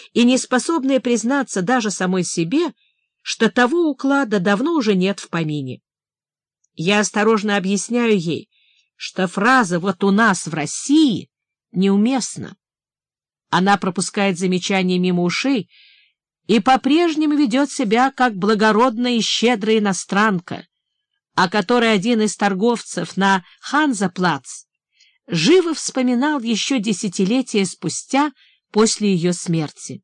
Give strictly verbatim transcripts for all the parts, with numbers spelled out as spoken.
и не способная признаться даже самой себе, что того уклада давно уже нет в помине. Я осторожно объясняю ей, что фраза «вот у нас в России» неуместна. Она пропускает замечание мимо ушей и по-прежнему ведет себя как благородная и щедрая иностранка, о которой один из торговцев на Ханзаплац живо вспоминал еще десятилетия спустя после ее смерти.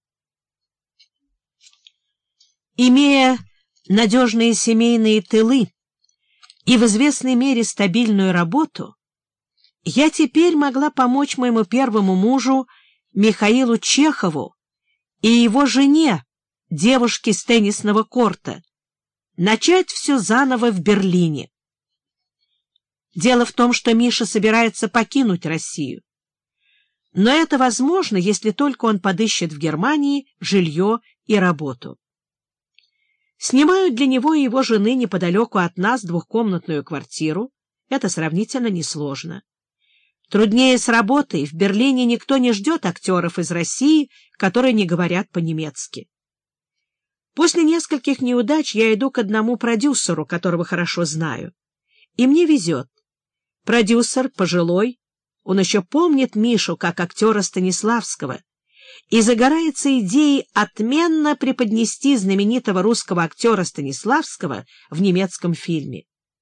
Имея надежные семейные тылы и в известной мере стабильную работу, я теперь могла помочь моему первому мужу Михаилу Чехову и его жене, девушке с теннисного корта, начать все заново в Берлине. Дело в том, что Миша собирается покинуть Россию. Но это возможно, если только он подыщет в Германии жилье и работу. Снимают для него и его жены неподалеку от нас двухкомнатную квартиру. Это сравнительно несложно. Труднее с работой. В Берлине никто не ждет актеров из России, которые не говорят по-немецки. После нескольких неудач я иду к одному продюсеру, которого хорошо знаю. И мне везет. Продюсер пожилой, он еще помнит Мишу как актера Станиславского и загорается идеей отменно преподнести знаменитого русского актера Станиславского в немецком фильме.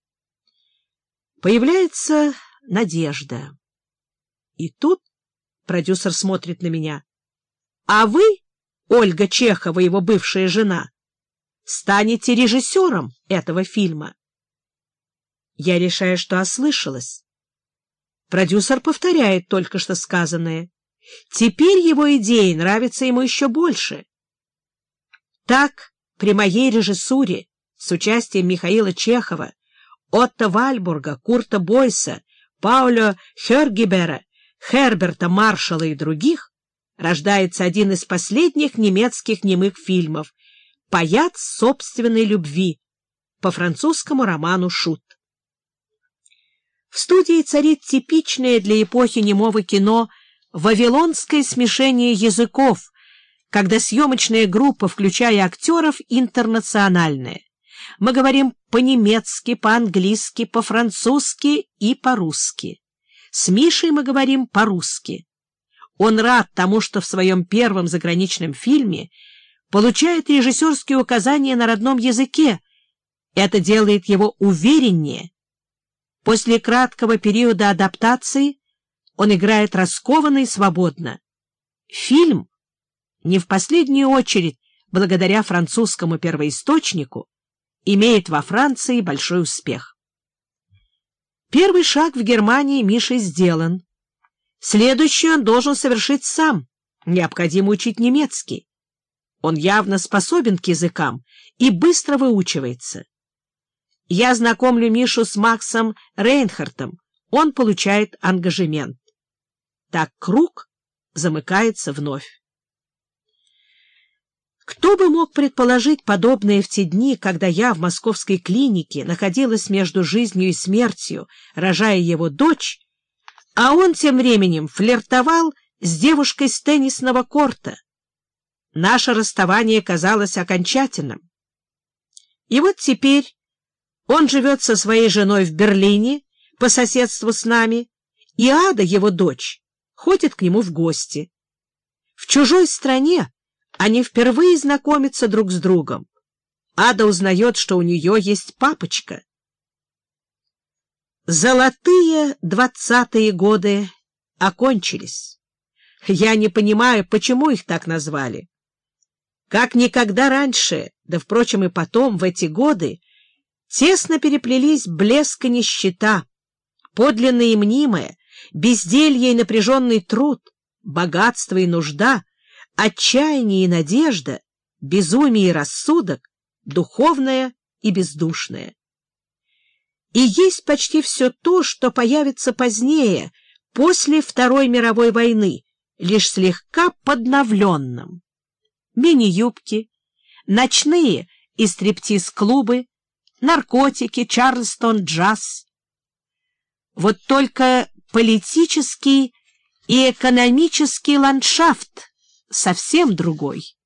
Появляется надежда. И тут продюсер смотрит на меня. А вы, Ольга Чехова, его бывшая жена, станете режиссером этого фильма. Я решаю, что ослышалась. Продюсер повторяет только что сказанное. Теперь его идеи нравятся ему еще больше. Так, при моей режиссуре, с участием Михаила Чехова, Отто Вальбурга, Курта Бойса, Пауля Хёргебера, Херберта Маршалла и других, рождается один из последних немецких немых фильмов «Паяц собственной любви» по французскому роману «Шут». В студии царит типичное для эпохи немого кино вавилонское смешение языков, когда съемочная группа, включая актеров, интернациональная. Мы говорим по-немецки, по-английски, по-французски и по-русски. С Мишей мы говорим по-русски. Он рад тому, что в своем первом заграничном фильме получает режиссерские указания на родном языке. Это делает его увереннее. После краткого периода адаптации он играет раскованно и свободно. Фильм, не в последнюю очередь благодаря французскому первоисточнику, имеет во Франции большой успех. Первый шаг в Германии Мишей сделан. Следующий он должен совершить сам. Необходимо учить немецкий. Он явно способен к языкам и быстро выучивается. Я знакомлю Мишу с Максом Рейнхартом. Он получает ангажемент. Так круг замыкается вновь. Кто бы мог предположить подобное в те дни, когда я в московской клинике находилась между жизнью и смертью, рожая его дочь, а он тем временем флиртовал с девушкой с теннисного корта. Наше расставание казалось окончательным. И вот теперь он живет со своей женой в Берлине по соседству с нами, и Ада, его дочь, ходит к нему в гости. В чужой стране они впервые знакомятся друг с другом. Ада узнает, что у нее есть папочка. Золотые двадцатые годы окончились. Я не понимаю, почему их так назвали. Как никогда раньше, да, впрочем, и потом, в эти годы, тесно переплелись блеск и нищета, подлинное и мнимое, безделье и напряженный труд, богатство и нужда, отчаяние и надежда, безумие и рассудок, духовное и бездушное. И есть почти все то, что появится позднее, после Второй мировой войны, лишь слегка подновленным. Мини-юбки, ночные и стриптиз-клубы, наркотики, Чарльстон, джаз. Вот только политический и экономический ландшафт совсем другой.